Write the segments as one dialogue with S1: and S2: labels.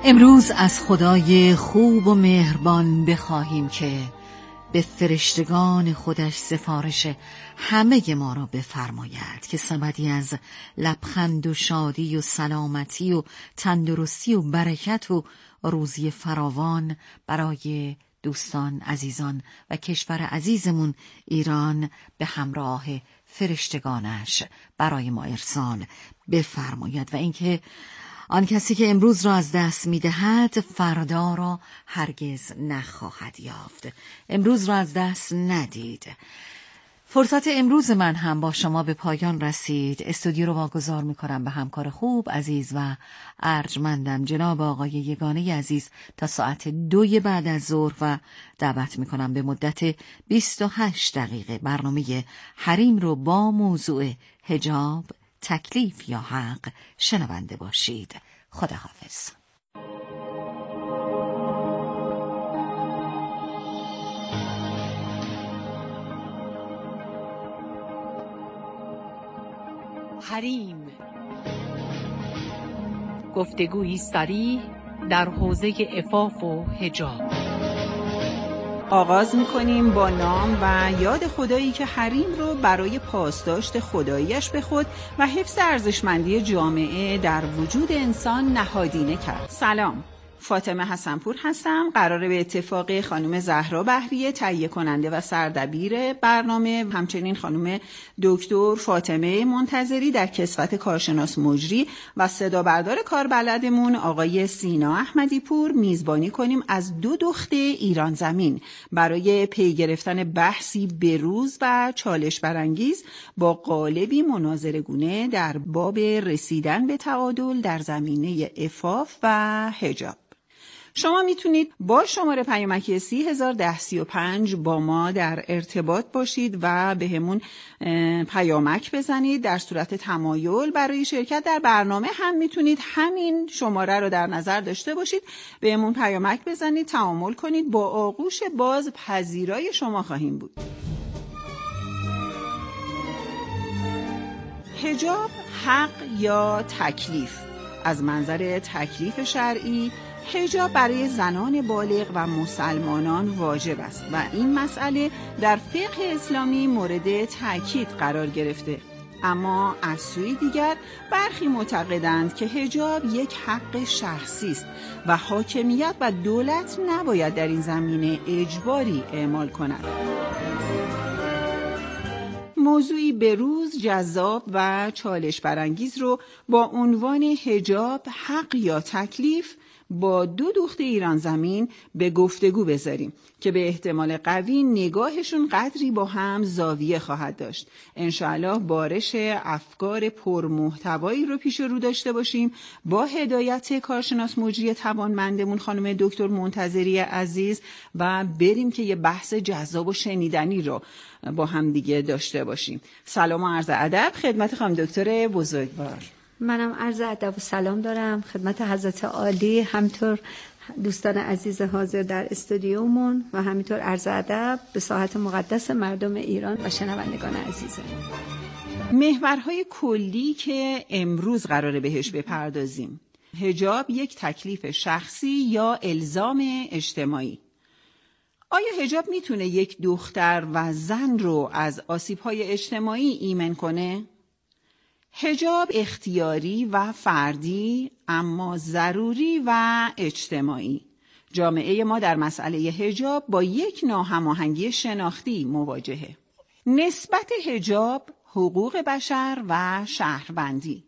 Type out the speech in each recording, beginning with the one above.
S1: امروز از خدای خوب و مهربان بخواهیم که به فرشتگان خودش سفارش همه ما را بفرماید که سمدی از لبخند و شادی و سلامتی و تندرستی و برکت و روزی فراوان برای دوستان، عزیزان و کشور عزیزمون ایران به همراه فرشتگانش برای ما ارسال بفرماید و اینکه آن کسی که امروز را از دست می‌دهد فردا را هرگز نخواهد یافت. امروز را از دست ندید. فرصت امروز من هم با شما به پایان رسید. استودیو رو واگذار می‌کنم به همکار خوب، عزیز و ارجمندم جناب آقای یگانه عزیز تا ساعت 2 بعد از ظهر و دعوت می‌کنم به مدت 28 دقیقه برنامه حریم رو با موضوع حجاب، تکلیف یا حق شنونده باشید. خداحافظ.
S2: حریم، گفتگویی صریح در حوزه عفاف و حجاب.
S3: آغاز می‌کنیم با نام و یاد خدایی که حریم رو برای پاسداشت خداییش به خود و حفظ ارزشمندی جامعه در وجود انسان نهادینه کرد. سلام، فاطمه حسنپور هستم. قراره به اتفاق خانم زهرا بهریه تهیه کننده و سردبیر برنامه، همچنین خانم دکتر فاطمه منتظری در کسوت کارشناس مجری و صدا بردار کاربلدمون آقای سینا احمدی پور میزبانی کنیم از 2 دخت ایران زمین برای پی گرفتن بحثی بروز و چالش برانگیز با قالبی مناظره‌گونه در باب رسیدن به تعادل در زمینه عفاف و حجاب. شما میتونید با شماره پیامکی 301035 با ما در ارتباط باشید و به همون پیامک بزنید. در صورت تمایل برای شرکت در برنامه هم میتونید همین شماره رو در نظر داشته باشید، به همون پیامک بزنید، تعامل کنید. با آغوش باز پذیرای شما خواهیم بود. حجاب، حق یا تکلیف؟ از منظر تکلیف شرعی، حجاب برای زنان بالغ و مسلمانان واجب است و این مسئله در فقه اسلامی مورد تاکید قرار گرفته. اما از سوی دیگر برخی معتقدند که حجاب یک حق شخصی است و حاکمیت و دولت نباید در این زمینه اجباری اعمال کند. موضوعی بروز، جذاب و چالش برانگیز رو با عنوان حجاب، حق یا تکلیف با 2 دخت ایران زمین به گفتگو بذاریم که به احتمال قوی نگاهشون قدری با هم زاویه خواهد داشت. انشاءالله بارش افکار پرمحتوایی رو پیش رو داشته باشیم با هدایت کارشناس مجری توانمندمون خانم دکتر منتظری عزیز و بریم که یه بحث جذاب و شنیدنی رو با هم دیگه داشته باشیم. سلام و عرض ادب خدمت خانم دکتر بزرگوار.
S4: منم عرض ادب و سلام دارم خدمت حضرت عالی، همطور دوستان عزیز حاضر در استودیومون و همینطور عرض ادب به ساحت مقدس مردم ایران و شنوندگان عزیزم.
S3: محورهای کلی که امروز قراره بهش بپردازیم: حجاب یک تکلیف شخصی یا الزام اجتماعی؟ آیا حجاب میتونه یک دختر و زن رو از آسیب‌های اجتماعی ایمن کنه؟ حجاب اختیاری و فردی اما ضروری و اجتماعی. جامعه ما در مسئله حجاب با یک ناهماهنگی شناختی مواجهه. نسبت حجاب، حقوق بشر و شهروندی.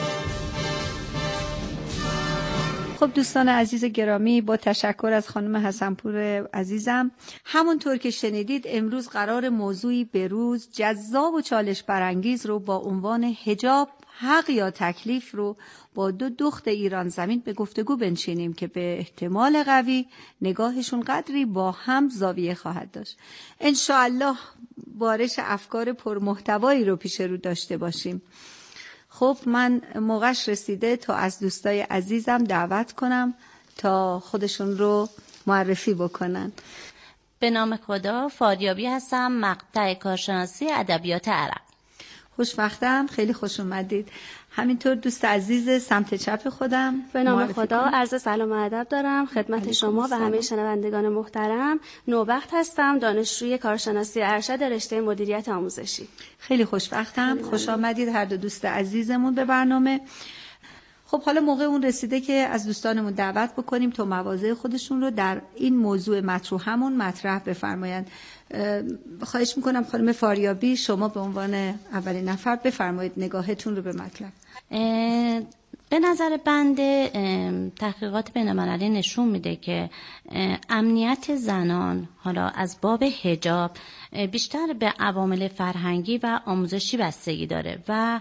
S4: خب دوستان عزیز گرامی، با تشکر از خانم حسنپور عزیزم، همونطور که شنیدید امروز قرار موضوعی بروز، جذاب و چالش برانگیز رو با عنوان حجاب، حق یا تکلیف رو با 2 دخت ایران زمین به گفتگو بنشینیم که به احتمال قوی نگاهشون قدری با هم زاویه خواهد داشت. انشاءالله بارش افکار پرمحتوایی رو پیش رو داشته باشیم. خب من موقعش رسیده تا از دوستای عزیزم دعوت کنم تا خودشون رو معرفی بکنن.
S5: به نام خدا، فاریابی هستم، مقطع کارشناسی ادبیات عرب.
S4: خوشوقتم، خیلی خوش اومدید. همینطور دوست عزیز سمت چپ خودم،
S5: به نام خدا عرض سلام و ادب دارم خدمت شما و همه شنوندگان محترم. نوبخت هستم، دانشجوی کارشناسی ارشد رشته مدیریت آموزشی.
S4: خیلی خوشوقتم، خوش آمدید هر دو دوست عزیزمون به برنامه. خب حالا موقع اون رسیده که از دوستانمون دعوت بکنیم تا مواضع خودشون رو در این موضوع مطروحمون مطرح بفرمایند. خواهش میکنم خانم فاریابی شما به عنوان اولین نفر بفرمایید نگاهتون رو به مطلب.
S6: به نظر بنده تحقیقات بین‌المللی نشون میده که امنیت زنان حالا از باب حجاب بیشتر به عوامل فرهنگی و آموزشی بستگی داره و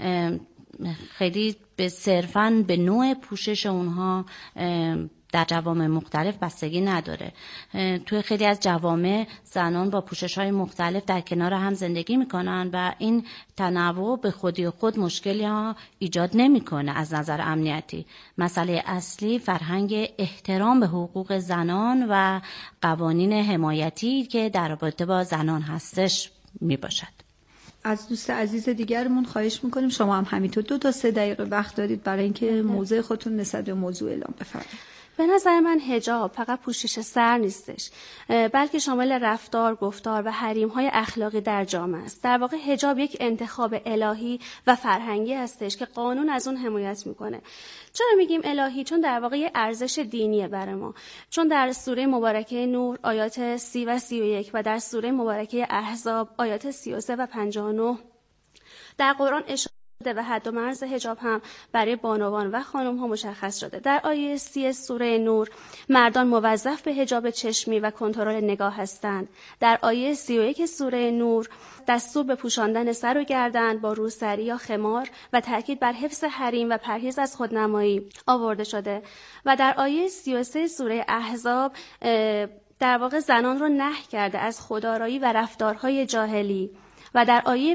S6: خیلی به صرفاً به نوع پوشش اونها در جوامع مختلف بستگی نداره. توی خیلی از جوامع زنان با پوشش‌های مختلف در کنار هم زندگی میکنن و این تنوع به خودی خود مشکلی ها ایجاد نمیکنه. از نظر امنیتی مسئله اصلی فرهنگ احترام به حقوق زنان و قوانین حمایتی که در رابطه با زنان هستش میباشد.
S4: از دوست عزیز دیگرمون خواهش میکنیم شما هم همینطور 2 تا 3 دقیقه وقت دارید برای اینکه موضوع خودتون نسبت به موضوع اعلام بفرمایید.
S5: به نظر من حجاب فقط پوشش سر نیستش، بلکه شامل رفتار، گفتار و حریم‌های اخلاقی در جامعه است. در واقع حجاب یک انتخاب الهی و فرهنگی هستش که قانون از اون حمایت میکنه. چرا میگیم الهی؟ چون در واقع یه ارزش دینیه برای ما. چون در سوره مبارکه نور آیات 30 و 31 و در سوره مبارکه احزاب آیات 33 و 59 در قرآن و حد و مرز حجاب هم برای بانوان و خانم ها مشخص شده. در آیه 30 سوره نور مردان موظف به حجاب چشمی و کنترل نگاه هستند. در آیه 31 سوره نور دستور به پوشاندن سر و گردن با روسری یا خمار و تاکید بر حفظ حریم و پرهیز از خودنمایی آورده شده. و در آیه 33 سوره احزاب در واقع زنان رو نهی کرده از خودآرایی و رفتارهای جاهلی. و در آیه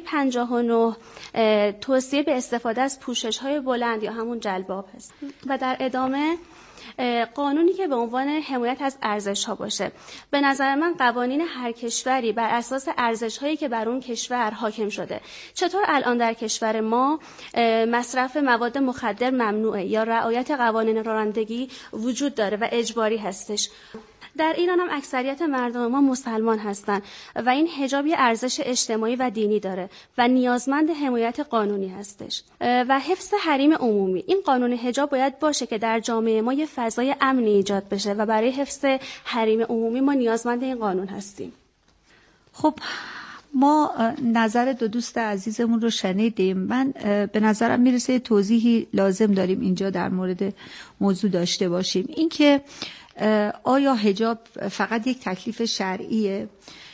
S5: 59 توصیه به استفاده از پوشش‌های بلند یا همون جلباب هست. و در ادامه قانونی که به عنوان حمایت از ارزش‌ها باشه. به نظر من قوانین هر کشوری بر اساس ارزش‌هایی که بر اون کشور حاکم شده. چطور الان در کشور ما مصرف مواد مخدر ممنوعه یا رعایت قوانین رانندگی وجود داره و اجباری هستش. در ایران هم اکثریت مردم ما مسلمان هستند و این حجاب یه ارزش اجتماعی و دینی داره و نیازمند حمایت قانونی هستش. و حفظ حریم عمومی، این قانون حجاب باید باشه که در جامعه ما یه فضای امنی ایجاد بشه و برای حفظ حریم عمومی ما نیازمند این قانون هستیم.
S4: خب ما نظر 2 دوست عزیزمون رو شنیدیم. من به نظرم میرسه توضیحی لازم داریم اینجا در مورد موضوع داشته باشیم. این که آیا حجاب فقط یک تکلیف شرعیه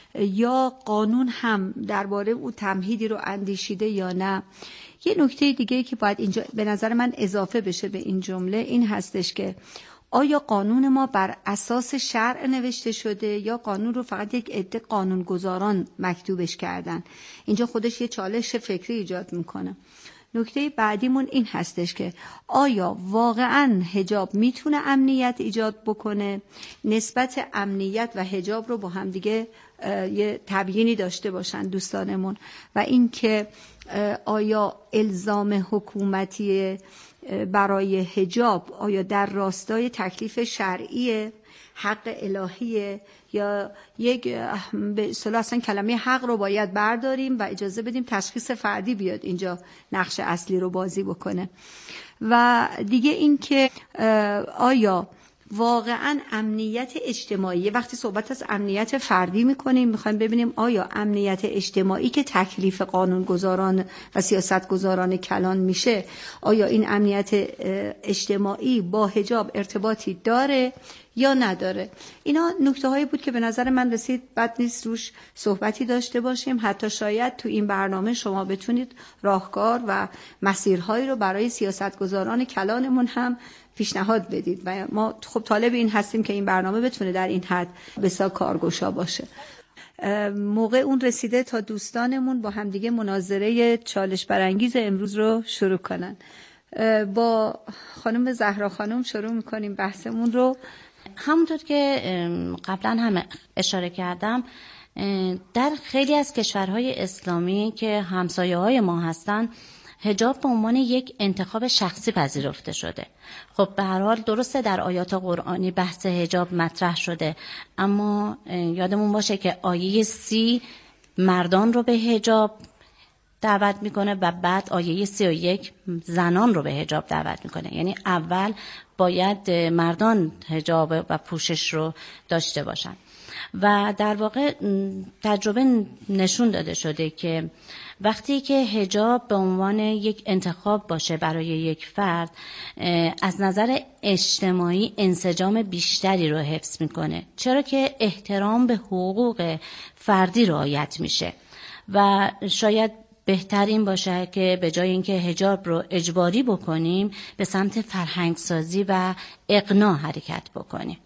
S4: یا قانون هم درباره او تمهیدی رو اندیشیده یا نه؟ یه نکته دیگه که باید اینجا به نظر من اضافه بشه به این جمله این هستش که آیا قانون ما بر اساس شرع نوشته شده یا قانون رو فقط یک عده قانونگذاران مکتوبش کردن؟ اینجا خودش یه چالش فکری ایجاد میکنه. نکته بعدیمون این هستش که آیا واقعاً حجاب میتونه امنیت ایجاد بکنه؟ نسبت امنیت و حجاب رو با هم دیگه یه تبیینی داشته باشن دوستانمون. و این که آیا الزام حکومتی برای حجاب آیا در راستای تکلیف شرعی حق الهیه یا یک به اصطلاح اصلا کلمه حق رو باید برداریم و اجازه بدیم تشخیص فردی بیاد اینجا نقش اصلی رو بازی بکنه؟ و دیگه این که آیا واقعا امنیت اجتماعی، وقتی صحبت از امنیت فردی میکنیم میخوایم ببینیم آیا امنیت اجتماعی که تکلیف قانونگذاران و سیاستگذاران کلان میشه آیا این امنیت اجتماعی با حجاب ارتباطی داره یا نداره؟ اینا نکته هایی بود که به نظر من رسید بد نیست روش صحبتی داشته باشیم. حتی شاید تو این برنامه شما بتونید راهکار و مسیرهایی رو برای سیاستگذاران کلانمون هم پیشنهاد بدید و ما خب طالب این هستیم که این برنامه بتونه در این حد بسیار کارگشا باشه. موقع اون رسیده تا دوستانمون با همدیگه مناظره چالش برانگیز امروز رو شروع کنن. با خانم زهرا خانم شروع میکنیم بحثمون رو.
S6: همونطور که قبلا هم اشاره کردم در خیلی از کشورهای اسلامی که همسایه‌های ما هستن حجاب به عنوان یک انتخاب شخصی پذیرفته شده. خب به هر حال درسته در آیات قرآنی بحث حجاب مطرح شده، اما یادمون باشه که آیه 30 مردان رو به حجاب دعوت میکنه و بعد آیه 31 زنان رو به حجاب دعوت میکنه. یعنی اول باید مردان حجاب و پوشش رو داشته باشن و در واقع تجربه نشون داده شده که وقتی که حجاب به عنوان یک انتخاب باشه برای یک فرد، از نظر اجتماعی انسجام بیشتری رو حفظ میکنه، چرا که احترام به حقوق فردی رعایت میشه و شاید بهترین باشه که به جای اینکه حجاب رو اجباری بکنیم به سمت فرهنگسازی و اقناع حرکت بکنیم.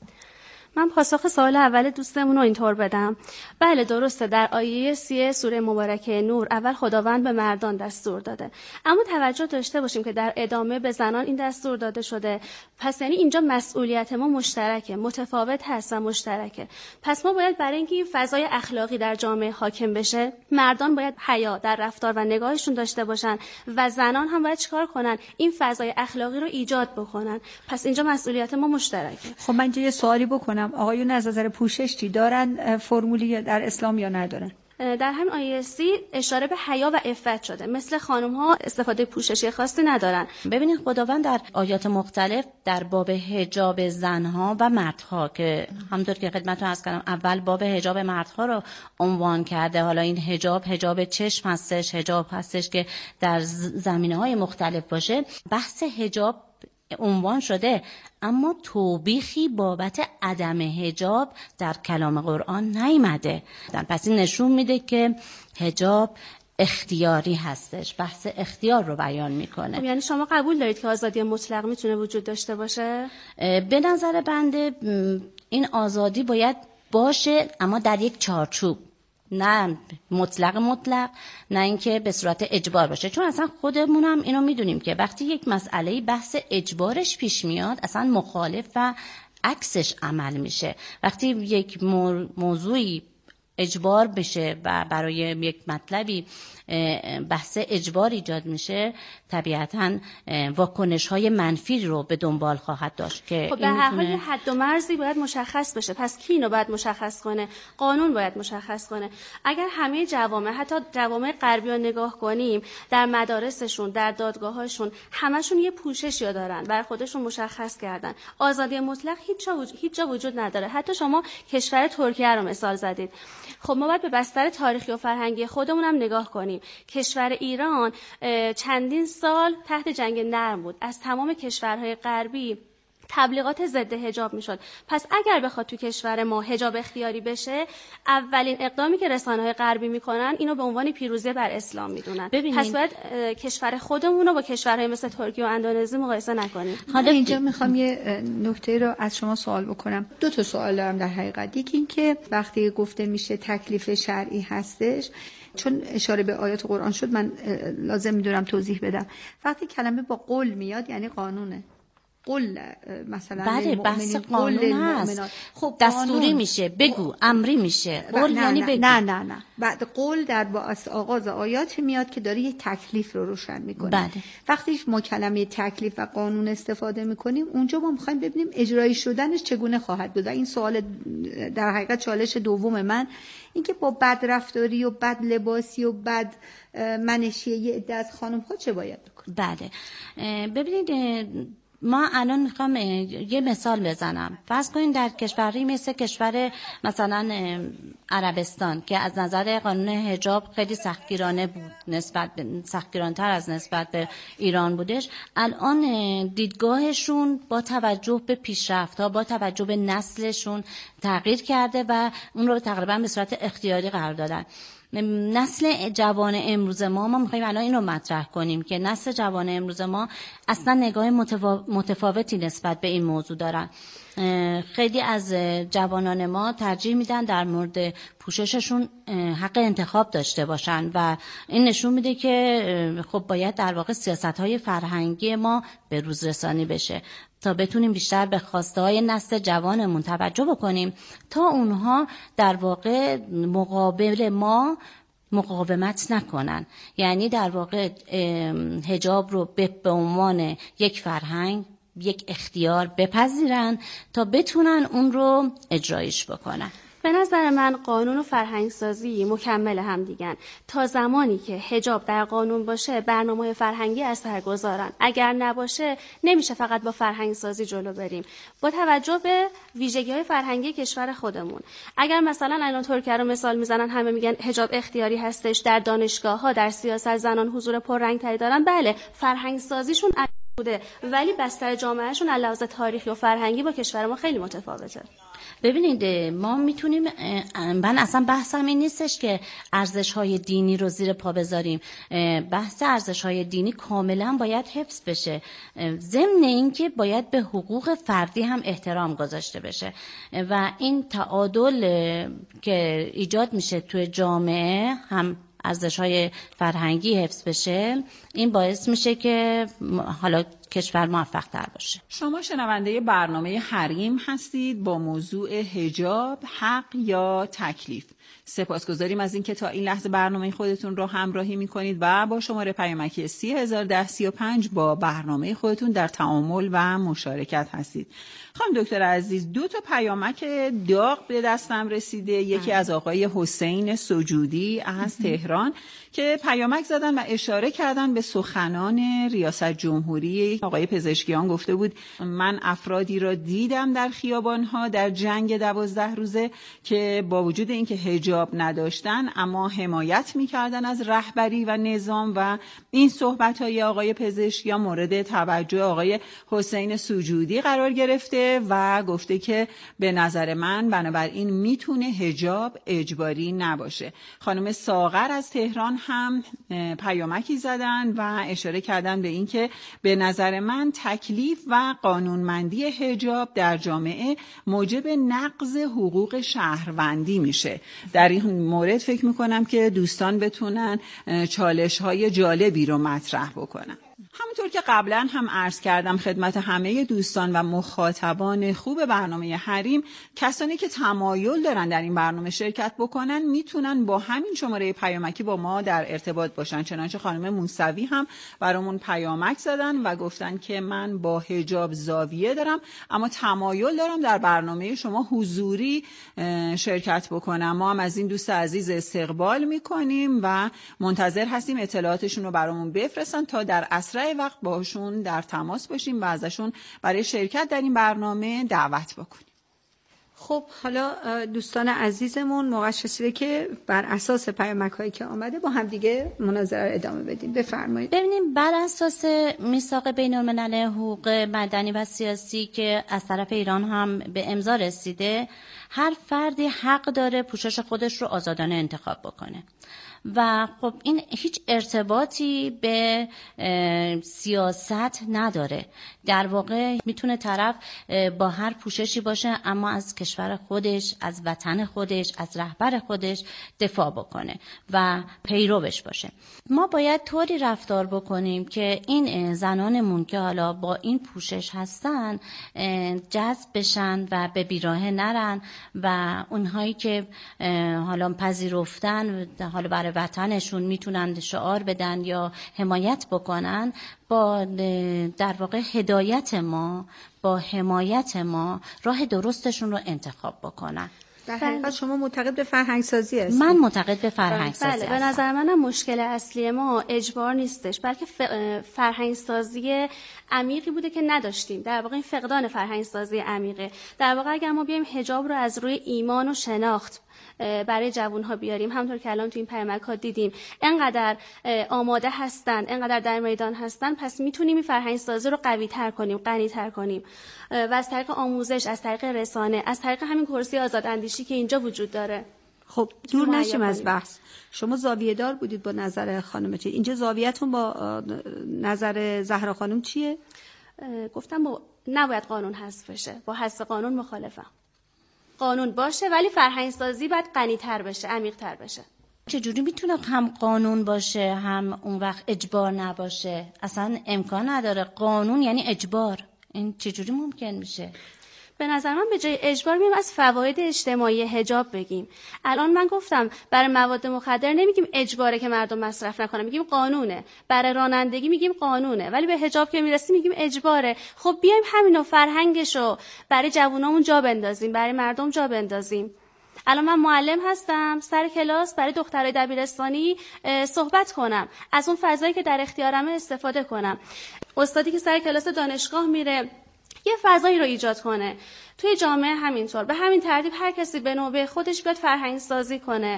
S5: من پاسخ سوال اول دوستمون رو اینطور بدم. بله درسته، در آیه 30 سوره مبارکه نور اول خداوند به مردان دستور داده، اما توجه داشته باشیم که در ادامه به زنان این دستور داده شده. پس یعنی اینجا مسئولیت ما مشترکه، متفاوت هست و مشترکه. پس ما باید برای اینکه این فضای اخلاقی در جامعه حاکم بشه، مردان باید حیا در رفتار و نگاهشون داشته باشن و زنان هم باید چیکار کنن؟ این فضای اخلاقی رو ایجاد بکنن. پس اینجا مسئولیت ما مشترکه.
S4: خب من اینجا یه سوالی بکنم، آقایون از نظر پوشش چی دارن؟ فرمولی در اسلام یا ندارن؟
S5: در همین آیه 30 اشاره به حیا و عفت شده. مثل خانم ها استفاده پوششی خاصی ندارن.
S6: ببینید خداوند در آیات مختلف در باب حجاب زنها و مردها که همونطور که خدمتتون عرض کردم اول باب حجاب مردها رو عنوان کرده. حالا این حجاب چشم هستش، حجاب هستش که در زمینه‌های مختلف باشه. بحث حجاب عنوان شده، اما توبیخی بابت عدم حجاب در کلام قرآن نیامده. پس این نشون میده که حجاب اختیاری هستش، بحث اختیار رو بیان میکنه.
S5: یعنی شما قبول دارید که آزادی مطلق میتونه وجود داشته باشه؟
S6: به نظر بنده این آزادی باید باشه، اما در یک چارچوب، نه مطلق، نه اینکه به صورت اجبار باشه. چون اصلا خودمونم اینو میدونیم که وقتی یک مسئله بحث اجبارش پیش میاد اصلا مخالف و عکسش عمل میشه. وقتی یک موضوعی اجبار بشه و برای یک مطلبی بحث اجبار ایجاد میشه، طبیعتاً واکنش‌های منفی رو به دنبال خواهد داشت که
S5: خب به هر حال حد و مرزی باید مشخص بشه. پس کی اینو باید مشخص کنه؟ قانون باید مشخص کنه. اگر همه جوامع، حتی جوامع غربی رو نگاه کنیم، در مدارسشون، در دادگاه‌هاشون همشون یه پوششی دارن، بر خودشون مشخص کردن. آزادی مطلق هیچ جا وجود نداره. حتی شما کشور ترکیه رو مثال زدید. خب ما باید به بستر تاریخی و فرهنگی خودمون هم نگاه کنیم. کشور ایران چندین سال تحت جنگ نرم بود. از تمام کشورهای غربی تبلیغات ضد حجاب میشد. پس اگر بخواد تو کشور ما حجاب اختیاری بشه، اولین اقدامی که رسانه‌های غربی میکنن اینو به عنوان پیروزی بر اسلام میدونن. پس باید کشور خودمون رو با کشورهای مثل ترکیه و اندونزی مقایسه نکنیم.
S4: حالا اینجا میخوام یه نکته رو از شما سوال بکنم. 2 سوال دارم در حقیقت. یکی این که وقتی گفته میشه تکلیف شرعی هستش، چون اشاره به آیات قرآن شد من لازم میدونم توضیح بدم. وقتی کلمه با قول میاد یعنی قانونه. قول مثلا
S6: بله بحث قانون هست. خب دستوری میشه، بگو، امری میشه. قول یعنی بگو.
S4: نه بعد قول در آغاز آیات میاد که داره یک تکلیف رو روشن میکنه.
S6: بله.
S4: وقتی ما کلمه تکلیف و قانون استفاده میکنیم اونجا ما میخوایم ببینیم اجرایی شدنش چگونه خواهد بود. این سوال در حقیقت چالش دوم من اینکه با بد رفتاری و بد لباسی و بد منشی یه عده از خانم ها چه باید بکنیم؟
S6: بله ببینید ما الان میخوام یه مثال بزنم. فرض کنین در کشوری مثل کشور مثلا عربستان که از نظر قانون حجاب خیلی سختگیرانه بود، سختگیران‌تر از نسبت به ایران بودش. الان دیدگاهشون با توجه به پیشرفت‌ها، با توجه به نسلشون تغییر کرده و اون رو تقریبا به صورت اختیاری قرار دادن. نسل جوان امروز ما میخوایم الان این رو مطرح کنیم که نسل جوان امروز ما اصلا نگاه متفاوتی نسبت به این موضوع دارن. خیلی از جوانان ما ترجیح میدن در مورد پوشششون حق انتخاب داشته باشن و این نشون میده که خب باید در واقع سیاست‌های فرهنگی ما به روز رسانی بشه. تا بتونیم بیشتر به خواسته‌های نسل جوانمون توجه بکنیم تا اونها در واقع مقابل ما مقاومت نکنن. یعنی در واقع حجاب رو به عنوان یک فرهنگ، یک اختیار بپذیرن تا بتونن اون رو اجرایش بکنن.
S5: به نظر من قانون و فرهنگسازی مکمل هم دیگن. تا زمانی که حجاب در قانون باشه برنامه‌های فرهنگی اثرگذارن. اگر نباشه نمیشه فقط با فرهنگسازی جلو بریم. با توجه به ویژگی‌های فرهنگی کشور خودمون، اگر مثلا الان ترکیه رو مثال میزنن، همه میگن حجاب اختیاری هستش، در دانشگاه‌ها، در سیاست زنان حضور پررنگ‌تری دارن، بله فرهنگسازیشون بوده، ولی بستر جامعهشون از لحاظ تاریخی و فرهنگی با کشور ما خیلی متفاوته.
S6: ببینید ما میتونیم، من اصلا بحثم این نیستش که ارزش‌های دینی رو زیر پا بذاریم. بحث ارزش‌های دینی کاملا باید حفظ بشه، ضمن اینکه باید به حقوق فردی هم احترام گذاشته بشه و این تعادل که ایجاد میشه توی جامعه هم ارزش‌های فرهنگی حفظ بشه، این باعث میشه که حالا کشور موفق‌تر باشه.
S3: شما شنونده برنامه حریم هستید با موضوع حجاب، حق یا تکلیف. سپاسگزاریم از اینکه تا این لحظه برنامه خودتون رو همراهی می‌کنید و با شماره پیامکی 301035 با برنامه خودتون در تعامل و مشارکت هستید. خانم دکتر عزیز، 2 پیامک داغ به دستم رسیده. یکی از آقای حسین سجودی از تهران که پیامک زدن و اشاره کردن به سخنان ریاست جمهوری آقای پزشکیان. گفته بود من افرادی را دیدم در خیابان‌ها در جنگ 12 روزه که با وجود اینکه حجاب نداشتن اما حمایت می‌کردن از رهبری و نظام و این صحبت‌های آقای پزشکیان مورد توجه آقای حسین سجودی قرار گرفته و گفته که به نظر من بنابراین میتونه حجاب اجباری نباشه. خانم ساغر از تهران هم پیامکی زدن و اشاره کردن به این که به نظر من تکلیف و قانونمندی حجاب در جامعه موجب نقض حقوق شهروندی میشه. در این مورد فکر میکنم که دوستان بتونن چالش‌های جالبی رو مطرح بکنن. همونطور که قبلا هم عرض کردم خدمت همه دوستان و مخاطبان خوب برنامه حریم، کسانی که تمایل دارن در این برنامه شرکت بکنن میتونن با همین شماره پیامکی با ما در ارتباط باشن. چنانچه خانم موسوی هم برامون پیامک زدن و گفتن که من با حجاب زاویه دارم اما تمایل دارم در برنامه شما حضوری شرکت بکنم. ما هم از این دوست عزیز استقبال میکنیم و منتظر هستیم اطلاعاتشون رو برامون بفرستن تا در اسرع وقت باشون در تماس باشیم و ازشون برای شرکت در این برنامه دعوت بکنیم.
S4: خب حالا دوستان عزیزمون موقعش رسیده که بر اساس پیامک‌هایی که آمده با هم دیگه مناظره رو ادامه بدیم. بفرمایید.
S6: ببینیم بر اساس میثاق بین‌الملل حقوق مدنی و سیاسی که از طرف ایران هم به امضا رسیده، هر فردی حق داره پوشش خودش رو آزادانه انتخاب بکنه و خب این هیچ ارتباطی به سیاست نداره. در واقع میتونه طرف با هر پوششی باشه اما از کشور خودش، از وطن خودش، از رهبر خودش دفاع بکنه و پیروش باشه. ما باید طوری رفتار بکنیم که این زنانمون که حالا با این پوشش هستن جذب بشن و به بیراهه نرن و اونهایی که حالا پذیرفتن حالا برای وطنشون میتونن شعار بدن یا حمایت بکنن، با در واقع هدایت ما، با حمایت ما راه درستشون رو انتخاب بکنن.
S4: در حقیقت شما معتقد به فرهنگ سازی هستید؟
S6: من معتقد به فرهنگ سازی هستم.
S5: به نظر منم مشکل اصلی ما اجبار نیستش، بلکه فرهنگ سازی عمیقی بوده که نداشتیم. در واقع این فقدان فرهنگ سازی عمیقه. در واقع اگر ما بیایم حجاب رو از روی ایمان و شناخت برای جوانها بیاریم، همونطور که الان تو این پیامک‌ها دیدیم انقدر آماده هستن، انقدر در میدان هستن، پس میتونیم این فرهنگ سازی رو قوی‌تر کنیم، غنی‌تر کنیم و از طریق آموزش، از طریق رسانه، از طریق همین کرسی آزاداندیشی که اینجا وجود داره.
S4: خب دور نشیم از بحث. شما زاویه دار بودید با نظر خانم چیه؟ اینجا زاویه‌تون با نظر زهرا خانم چیه؟
S5: گفتم نباید قانون حذف بشه، با حذف قانون مخالفم. قانون باشه ولی فرهنگ سازی باید غنی‌تر بشه، عمیق‌تر بشه.
S6: چجوری میتونه هم قانون باشه هم اون وقت اجبار نباشه؟ اصلا امکان نداره. قانون یعنی اجبار، این چجوری ممکن میشه؟
S5: به نظر من به جای اجبار میگیم از فواید اجتماعی حجاب بگیم. الان من گفتم برای مواد مخدر نمیگیم اجباره که مردم مصرف نکنن، میگیم قانونه. برای رانندگی میگیم قانونه، ولی به حجاب که میرسیم میگیم اجباره. خب بیایم همینو فرهنگشو برای جوونامون جا بندازیم، برای مردم جا بندازیم. الان من معلم هستم، سر کلاس برای دخترای دبیرستانی صحبت کنم، از اون فضایی که در اختیارمه استفاده کنم. استادی که سر کلاس دانشگاه میره یه فضایی رو ایجاد کنه. توی جامعه همینطور. به همین ترتیب هر کسی به نوبه خودش بیاد فرهنگ سازی کنه.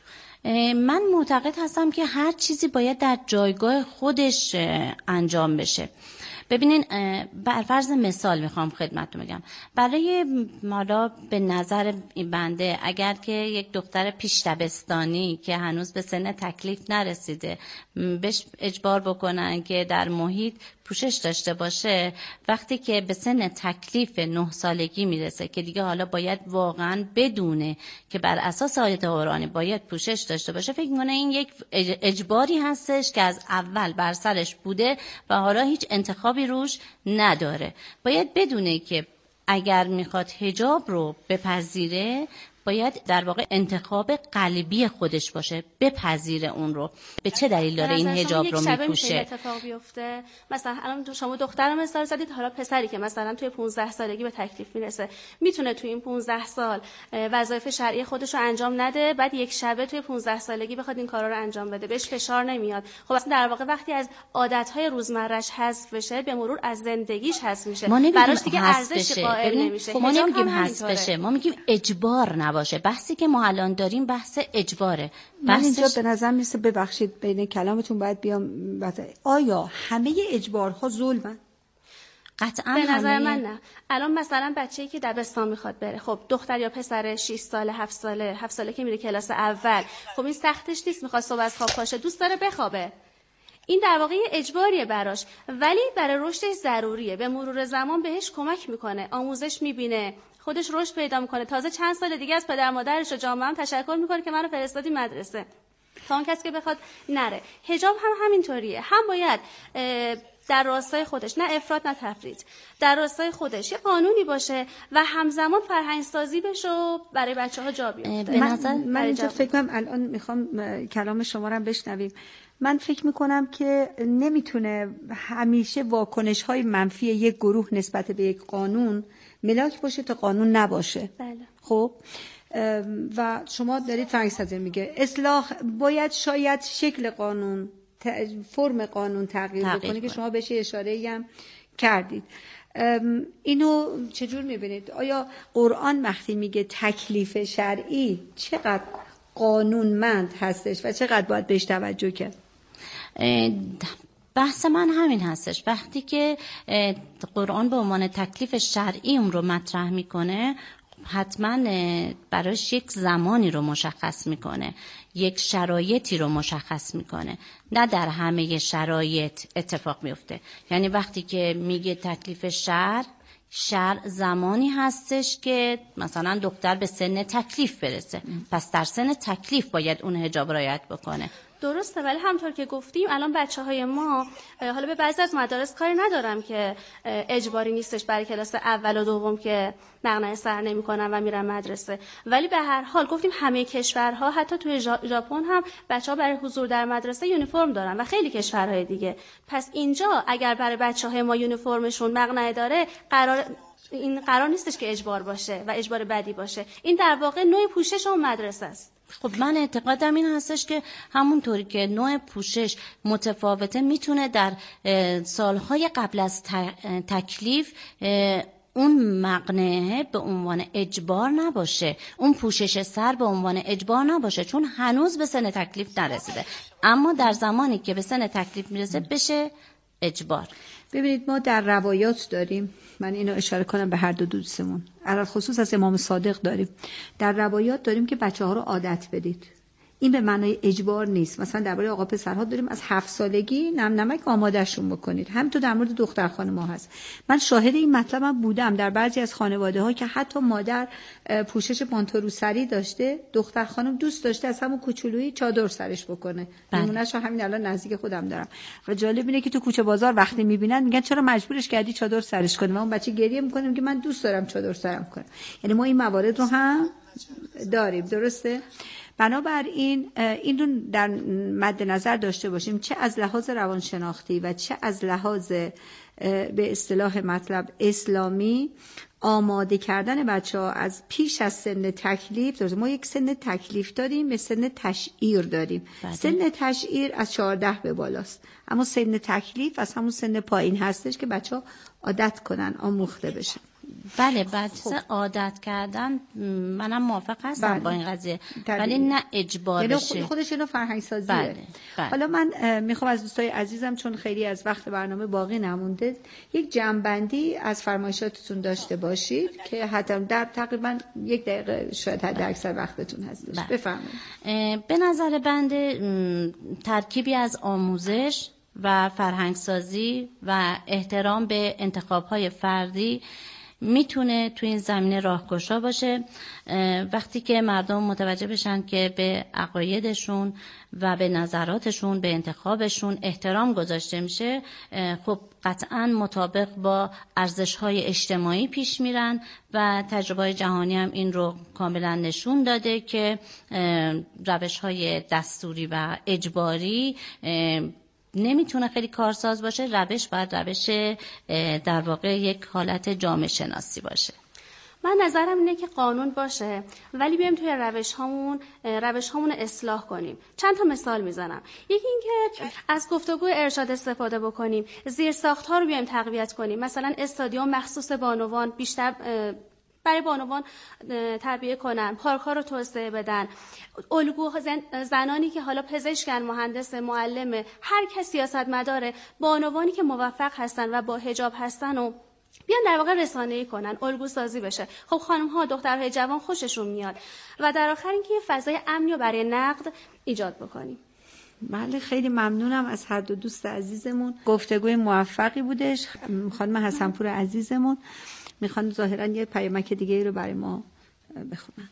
S6: من معتقد هستم که هر چیزی باید در جایگاه خودش انجام بشه. ببینین، بر فرض مثال میخوام خدمتتون بگم، برای مالا به نظر بنده اگر که یک دختر پیش دبستانی که هنوز به سن تکلیف نرسیده بهش اجبار بکنن که در محیط پوشش داشته باشه، وقتی که به سن تکلیف 9 سالگی میرسه که دیگه حالا باید واقعا بدونه که بر اساس آیات قرآنی باید پوشش داشته باشه، فکر میکنه این یک اجباری هستش که از اول بر سرش بوده و حالا هیچ انتخابی روش نداره. باید بدونه که اگر میخواد حجاب رو بپذیره باید در واقع انتخاب قلبی خودش باشه، بپذیره اون رو. به چه دلیل داره این حجاب رو میپوشه؟
S5: اتفاق بیفته. مثلا الان شما دختر مثال زدید، حالا پسری که مثلا توی 15 سالگی به تکلیف میرسه میتونه توی این 15 سال وظایف شرعی خودش رو انجام نده، بعد یک شبه توی 15 سالگی بخواد این کارا رو انجام بده، بهش فشار نمیاد. خب اصلا در واقع وقتی از عادت‌های روزمره‌اش حذف بشه، به مرور از زندگیش حذف میشه، براش دیگه ارزشی قائل نمیشه.
S6: ما نمیگیم حذف بشه، ما میگیم اجبار نباشه. بحثی که ما الان داریم بحث اجباره.
S4: من اینجا به نظر میرسه، ببخشید بین کلامتون باید بیام، آیا همه اجبارها ظلمن؟
S6: قطعا
S5: به نظر من نه. الان مثلا بچه‌ای که دبستان میخواد بره، خب دختر یا پسر 6 ساله 7 ساله که میره کلاس اول، خب این سختش نیست، میخواد صبح از خواب پاشه، دوست داره بخوابه. این در واقع اجباریه براش، ولی برای رشدش ضروریه. به مرور زمان بهش کمک میکنه، آموزش میبینه، خودش رشد پیدا میکنه. تازه چند سال دیگه از پدر مادرش و جامعه هم تشکر میکنه که منو فرستادی مدرسه. تا اون کسی که بخواد نره. حجاب هم همینطوریه، هم باید در راستای خودش، نه افراط نه تفریط، در راستای خودش یه قانونی باشه و همزمان فرهنگ سازی بشه و برای بچه‌ها جا بیفته.
S4: من اینجا فکر کنم الان میخوام کلام شما رو بشنویم. من فکر میکنم که نمیتونه همیشه واکنش‌های منفی یک گروه نسبت به یک قانون ملاک باشه تا قانون نباشه.
S5: بله.
S4: خب و شما دارید فرهنگ سازی میگه اصلاح باید شاید شکل قانون، فرم قانون تغییر بکنه که شما بهش اشاره‌ای هم کردید. اینو چجور میبینید؟ آیا قرآن وقتی میگه تکلیف شرعی چقدر قانونمند هستش و چقدر باید بهش توجه کرد؟
S6: بحث من همین هستش. وقتی که قرآن به عنوان تکلیف شرعی اون رو مطرح میکنه، حتما برایش یک زمانی رو مشخص میکنه، یک شرایطی رو مشخص میکنه. نه در همه شرایط اتفاق میفته. یعنی وقتی که میگه تکلیف شرع زمانی هستش که مثلا دختر به سن تکلیف برسه، پس در سن تکلیف باید اون حجاب رعایت بکنه.
S5: درسته، ولی همطور که گفتیم الان بچه‌های ما، حالا به بعضی از مدارس کاری ندارم که اجباری نیستش برای کلاس اول و دوم که نقنه سر نمی‌کنن و میرن مدرسه، ولی به هر حال گفتیم همه کشورها، حتی توی ژاپن هم بچه‌ها برای حضور در مدرسه یونیفرم دارن و خیلی کشورهای دیگه. پس اینجا اگر برای بچه‌های ما یونیفرمشون مقنعه داره، این قرار نیستش که اجبار باشه و اجبار بدی باشه. این در واقع نوع پوشش اون مدرسه است.
S6: خب من اعتقادم این هستش که همونطوری که نوع پوشش متفاوته، میتونه در سالهای قبل از تکلیف اون مقنعه به عنوان اجبار نباشه، اون پوشش سر به عنوان اجبار نباشه، چون هنوز به سن تکلیف نرسیده. اما در زمانی که به سن تکلیف میرسه بشه اجبار.
S4: ببینید ما در روایات داریم، من اینو اشاره کنم به هر دو دوستمون، علل خصوص از امام صادق داریم، در روایات داریم که بچه‌ها رو عادت بدید. این به معنای اجبار نیست. مثلا درباره آقا پسرها داریم از 7 سالگی نم نمک آمادهشون بکنید. همینطور در مورد دختر خانم‌ها هست. من شاهد این مطلبم بودم در بعضی از خانواده‌ها که حتی مادر پوشش پانتو روسری داشته، دختر خانم دوست داشته از همون کوچولویی چادر سرش بکنه. نمونه‌اش همین الان نزدیک خودم دارم. و جالب اینه که تو کوچه بازار وقتی می‌بینن میگن چرا مجبورش کردی چادر سرش کنه؟ و اون بچه گریه می‌کنه که من دوست دارم چادر سرم کنم. یعنی ما این موارد رو هم داریم، درسته؟ بنابراین این رو در مد نظر داشته باشیم، چه از لحاظ روانشناختی و چه از لحاظ به اصطلاح مطلب اسلامی آماده کردن بچه‌ها از پیش از سن تکلیف. درسته ما یک سن تکلیف داریم، به سن تشعیر داریم. سن تشعیر از 14 به بالاست، اما سن تکلیف از همون سن پایین هستش که بچه‌ها عادت کنن، آموخته بشن.
S6: بله بچه عادت کردن منم موافق هستم با این قضیه، ولی نه اجبار بشه.
S4: خودش اینو فرهنگ سازیه. حالا من میخوام از دوستای عزیزم چون خیلی از وقت برنامه باقی نمونده یک جمع‌بندی از فرمایشاتتون داشته باشید که حتی در تقریبا 1 دقیقه شاید حد اکثر وقتتون هستش. بفرمایید.
S6: به نظر بنده ترکیبی از آموزش و فرهنگ سازی و احترام به انتخاب‌های فردی میتونه تو این زمینه راهگشا باشه. وقتی که مردم متوجه بشن که به عقایدشون و به نظراتشون، به انتخابشون احترام گذاشته میشه، خب قطعاً مطابق با ارزش‌های اجتماعی پیش میرن و تجربه‌های جهانی هم این رو کاملا نشون داده که روش‌های دستوری و اجباری نمیتونه خیلی کارساز باشه. روش باید روش در واقع یک حالت جامعه شناسی باشه.
S5: من نظرم اینه که قانون باشه ولی بیایم توی روش هامون اصلاح کنیم. چند تا مثال میزنم. یکی این که از گفتگو ارشاد استفاده بکنیم، زیرساخت‌ها رو بیایم تقویت کنیم. مثلا استادیوم مخصوص بانوان بیشتر برای بانوان تربیه کنن، پارک‌ها رو توسعه بدن، الگو زنانی که حالا پزشکن، مهندس، معلم، هر کس سیاستمداره، بانوانی که موفق هستن و با حجاب هستن و بیان در واقع رسانه‌ای کنن، الگو سازی بشه. خب خانم‌ها، دخترهای جوان خوششون میاد. و در آخر اینکه یه فضای امنی رو برای نقد ایجاد بکنیم.
S4: بله خیلی ممنونم از هر دو دوست عزیزمون. گفتگوی موفقی بودش. خانم حسنپور عزیزمون میخوان ظاهرا یه پیامک دیگه رو برای ما بخونن.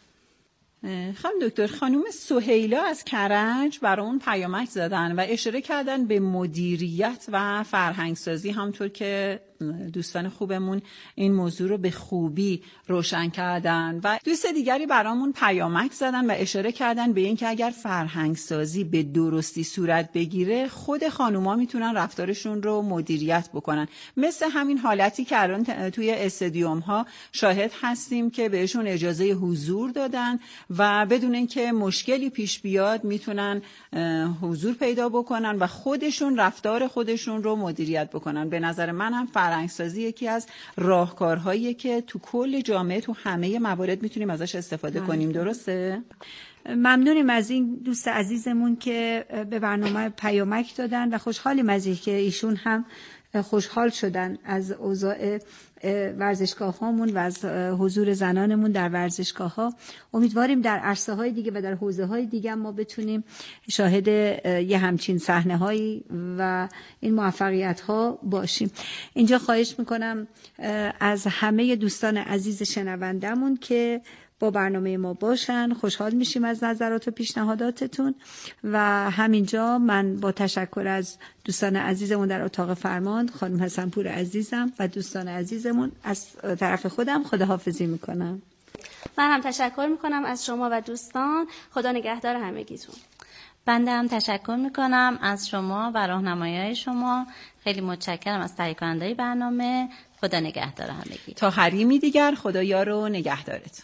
S3: خانم دکتر، خانم سهیلا از کرج برای اون پیامک زدن و اشاره کردن به مدیریت و فرهنگسازی، همطور که دوستان خوبمون این موضوع رو به خوبی روشن کردن. و دوست دیگری برامون پیامک زدن و اشاره کردن به این که اگر فرهنگسازی به درستی صورت بگیره، خود خانوما میتونن رفتارشون رو مدیریت بکنن. مثل همین حالتی که الان توی استادیوم ها شاهد هستیم که بهشون اجازه حضور دادن و بدون اینکه مشکلی پیش بیاد میتونن حضور پیدا بکنن و خودشون رفتار خودشون رو مدیریت بکنن. به نظر من هم فرهنگسازی یکی از راهکارهاییه که تو کل جامعه تو همه موارد میتونیم ازش استفاده کنیم. درسته؟
S4: ممنونیم از این دوست عزیزمون که به برنامه پیامک دادن و خوشحالیم از اینکه ایشون هم خوشحال شدن از اوضاع ورزشگاه هامون و از حضور زنانمون در ورزشگاه ها. امیدواریم در عرصه های دیگه و در حوزه های دیگه ما بتونیم شاهد یه همچین صحنه هایی و این موفقیت ها باشیم. اینجا خواهش میکنم از همه دوستان عزیز شنوندمون که با برنامه ما باشن. خوشحال میشیم از نظرات و پیشنهاداتتون. و همینجا من با تشکر از دوستان عزیزمون در اتاق فرمان، خانم حسنپور عزیزم و دوستان عزیزمون، از طرف خودم خداحافظی میکنم.
S5: من هم تشکر میکنم از شما و دوستان. خدا نگهدار همگیتون.
S6: بنده هم تشکر میکنم از شما و راهنمایی‌های شما. خیلی متشکرم از تهیه کننده‌ی برنامه. خدا نگهدار همگی.
S3: تا حریمی دیگر، خدا یار و نگهدارت.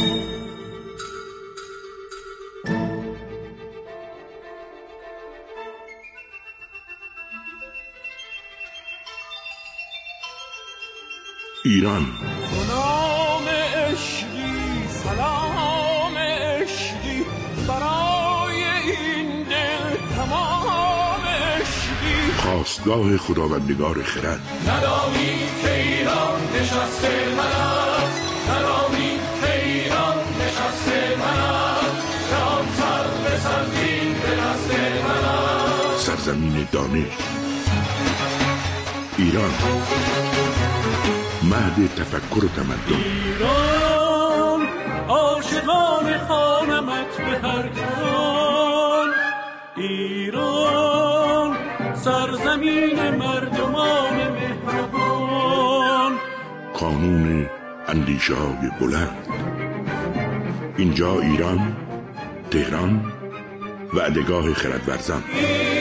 S7: ایران
S8: نام عشقی، سلام عشقی، برای این دل تمام عشقی.
S7: خواستگاه خداوندگار خرد.
S8: ندانی که ایران نشسته من است، ندانی که ایران نشسته من است، که آن سر به سر
S7: سرزمین دانش. ایران، مهد تفکر و تمدن.
S8: ایران، عاشقان خانمت به هر جان. ایران، سرزمین مردمان مهربان.
S7: کانون اندیشه های بلند. اینجا ایران، تهران، وعدگاه خردورزان.